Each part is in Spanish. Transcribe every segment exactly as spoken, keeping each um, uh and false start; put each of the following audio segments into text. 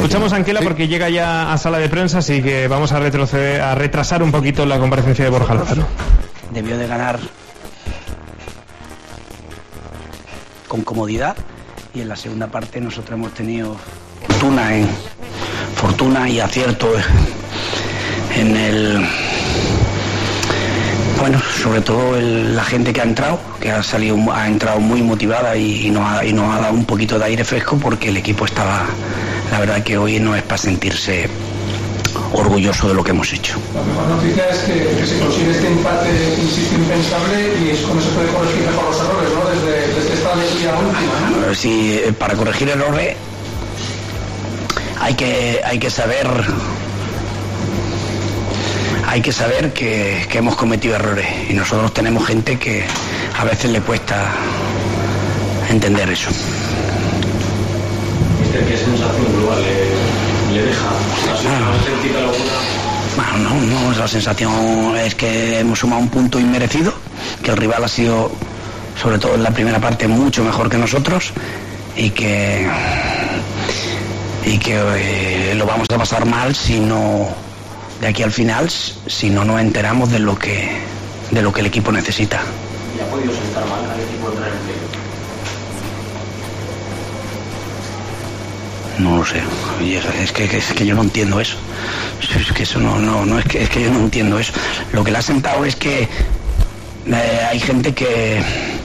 Escuchamos a Anquela porque llega ya a sala de prensa, así que vamos a retroceder, a retrasar un poquito la comparecencia de Borja Lozano. Debió de ganar con comodidad y en la segunda parte nosotros hemos tenido fortuna en fortuna y acierto en el bueno, sobre todo el, la gente que ha entrado, que ha salido, ha entrado muy motivada y, y, nos ha, y nos ha dado un poquito de aire fresco, porque el equipo estaba, la verdad que hoy no es para sentirse orgulloso de lo que hemos hecho. La mejor noticia es que, que se consigue este empate, insisto, impensable, y es como se puede corregir mejor los errores, ¿no? Desde, desde esta lectura última, ¿no? Sí, para corregir errores hay que, hay que saber hay que saber que, que hemos cometido errores, y nosotros tenemos gente que a veces le cuesta entender eso. ¿Qué sensación global le, le deja? ¿Has sentido alguna? Bueno, no, no, la sensación es que hemos sumado un punto inmerecido, que el rival ha sido, sobre todo en la primera parte, mucho mejor que nosotros, y que y que eh, lo vamos a pasar mal si no, de aquí al final, si no nos enteramos de lo que de lo que el equipo necesita. ¿Y ha podido sentar mal al equipo entrar en play? No lo sé, es que, es que yo no entiendo eso. Es que eso no, no, no es que es que yo no entiendo eso. Lo que le ha sentado es que eh, hay gente que,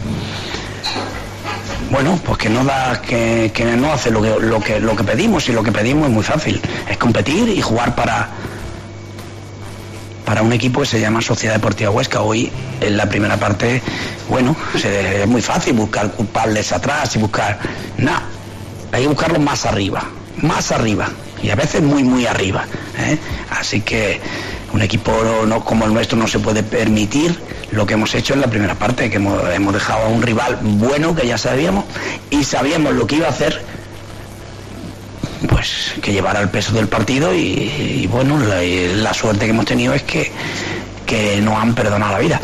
bueno, pues que no da, que, que no hace lo que, lo que lo que pedimos, y lo que pedimos es muy fácil, es competir y jugar para para un equipo que se llama Sociedad Deportiva Huesca. Hoy, en la primera parte, bueno, es muy fácil buscar culpables atrás y buscar, nada, hay que buscarlo más arriba, más arriba, y a veces muy muy arriba, ¿eh? Así que un equipo no, como el nuestro no se puede permitir lo que hemos hecho en la primera parte, que hemos, hemos dejado a un rival bueno, que ya sabíamos, y sabíamos lo que iba a hacer, pues que llevara el peso del partido, y, y bueno, la, la suerte que hemos tenido es que, que nos han perdonado la vida.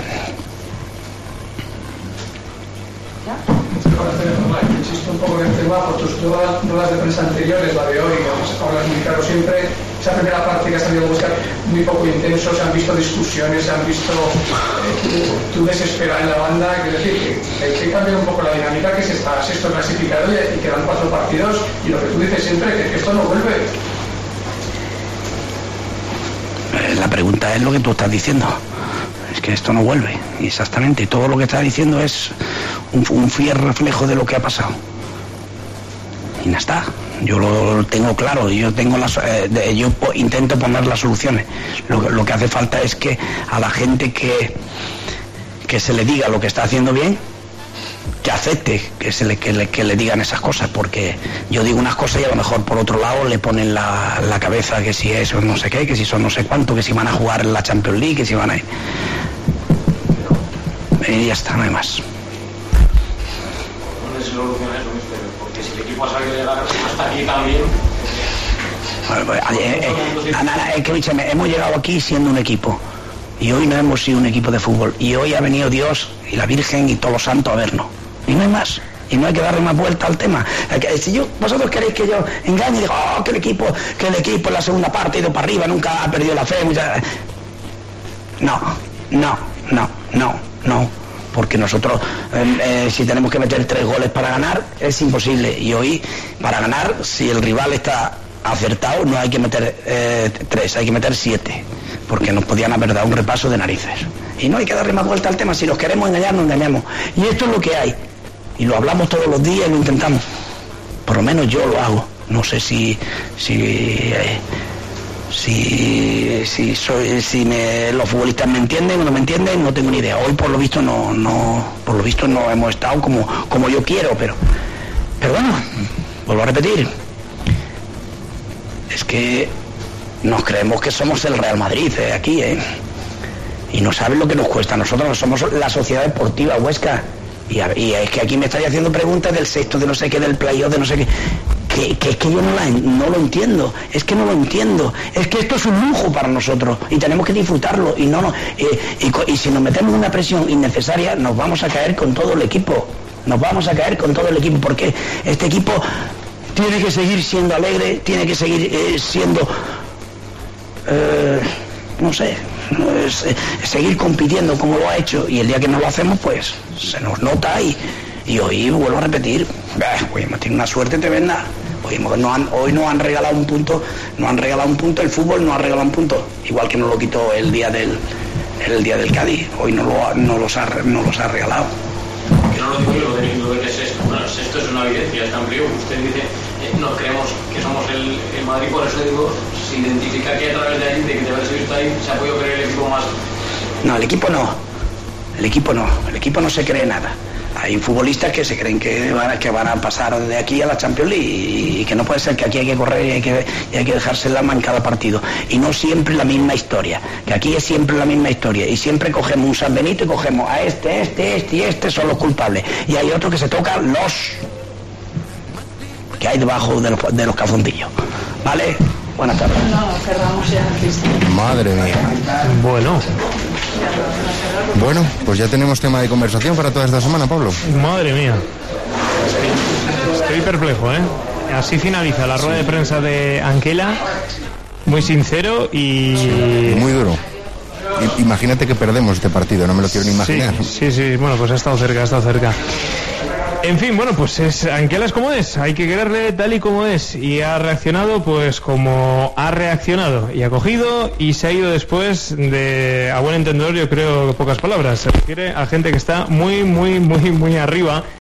Insisto un poco en el tema, por tus todas las ruedas de prensa anteriores, la de hoy, vamos a hablar muy claro siempre, esa primera parte que ha salido a buscar muy poco intenso, se han visto discusiones, se han visto eh, tu, tu desesperada en la banda, es decir, que hay que cambiar un poco la dinámica, que se está sexto clasificado y, y quedan cuatro partidos, y lo que tú dices siempre, que, que esto no vuelve. La pregunta es lo que tú estás diciendo. Es que esto no vuelve, exactamente. Todo lo que estás diciendo es un, un fiel reflejo de lo que ha pasado. Y ya está. Yo lo tengo claro, yo tengo las, eh, de, yo intento poner las soluciones. Lo, lo que hace falta es que a la gente que, que se le diga lo que está haciendo bien, que acepte que se le, que le, que le digan esas cosas, porque yo digo unas cosas y a lo mejor por otro lado le ponen la, la cabeza que si eso no sé qué, que si son no sé cuánto, que si van a jugar en la Champions League, que si van a ir. Y ya está, no hay más. ¿Dónde se soluciona eso, mister? Porque si el equipo ha sabido llegar hasta aquí también... Bueno, pues, eh, eh, Ana, es que escúchame, hemos llegado aquí siendo un equipo, y hoy no hemos sido un equipo de fútbol, y hoy ha venido Dios y la Virgen y todos los santos a vernos, y no hay más, y no hay que darle más vuelta al tema. Si yo, vosotros queréis que yo engañe y digo, oh, que el equipo, que el equipo en la segunda parte ha ido para arriba, nunca ha perdido la fe, mucha... no, no, no, no, no, porque nosotros eh, eh, si tenemos que meter tres goles para ganar es imposible, y hoy para ganar, si el rival está acertado, no hay que meter eh, tres, hay que meter siete, porque nos podían haber dado un repaso de narices, y no hay que darle más vuelta al tema. Si nos queremos engañar, nos engañamos, y esto es lo que hay, y lo hablamos todos los días y lo intentamos, por lo menos yo lo hago. No sé si si eh, si si soy si me, los futbolistas me entienden o no me entienden, no tengo ni idea. Hoy por lo visto no no por lo visto no hemos estado como como yo quiero, pero pero bueno, vuelvo a repetir, es que nos creemos que somos el Real Madrid eh, aquí, eh, y no saben lo que nos cuesta. Nosotros somos la Sociedad Deportiva Huesca, y, a, y es que aquí me estáis haciendo preguntas del sexto, de no sé qué, del playoff, de no sé qué, que, que es que yo no, la, no lo entiendo, es que no lo entiendo, es que esto es un lujo para nosotros y tenemos que disfrutarlo, y no, no eh, y, y si nos metemos en una presión innecesaria, nos vamos a caer con todo el equipo, nos vamos a caer con todo el equipo, porque este equipo tiene que seguir siendo alegre, tiene que seguir eh, siendo, eh, no sé, es, eh, seguir compitiendo como lo ha hecho, y el día que no lo hacemos, pues se nos nota, y, y hoy vuelvo a repetir, bah, hoy hemos tenido una suerte tremenda. Hoy no han, hoy no han regalado un punto, no han regalado un punto, el fútbol no ha regalado un punto, igual que nos lo quitó el día del el día del Cádiz, hoy no, lo, no, los, ha, no los ha regalado. Que no lo digo yo, lo de, lo de que es esto, bueno, esto es una evidencia, es tan frío, usted dice, eh, no creemos que somos el, el Madrid, por eso digo, se identifica que a través de ahí, de que de haberse visto ahí, se ha podido creer el equipo más. No, el equipo no, el equipo no, el equipo no se cree nada. Hay futbolistas que se creen que van, a, que van a pasar de aquí a la Champions League, y, y que no puede ser, que aquí hay que correr y hay que, y hay que dejarse la mano en cada partido. Y no siempre la misma historia, que aquí es siempre la misma historia. Y siempre cogemos un San Benito y cogemos a este, este, este y este son los culpables. Y hay otro que se toca los que hay debajo de los, de los cafontillos. ¿Vale? Buenas tardes. No, cerramos ya, Cristian. Madre mía. Bueno. Bueno, pues ya tenemos tema de conversación para toda esta semana, Pablo. Madre mía. Estoy perplejo, ¿eh? Así finaliza la rueda de prensa de Anquela. Muy sincero y... Muy duro. I- imagínate que perdemos este partido, no me lo quiero ni imaginar. Sí, sí, sí, bueno, pues ha estado cerca, ha estado cerca. En fin, bueno, pues es, Anquela es como es, hay que quererle tal y como es, y ha reaccionado pues como ha reaccionado, y ha cogido y se ha ido después de, a buen entendedor, yo creo, pocas palabras, se refiere a gente que está muy, muy, muy, muy arriba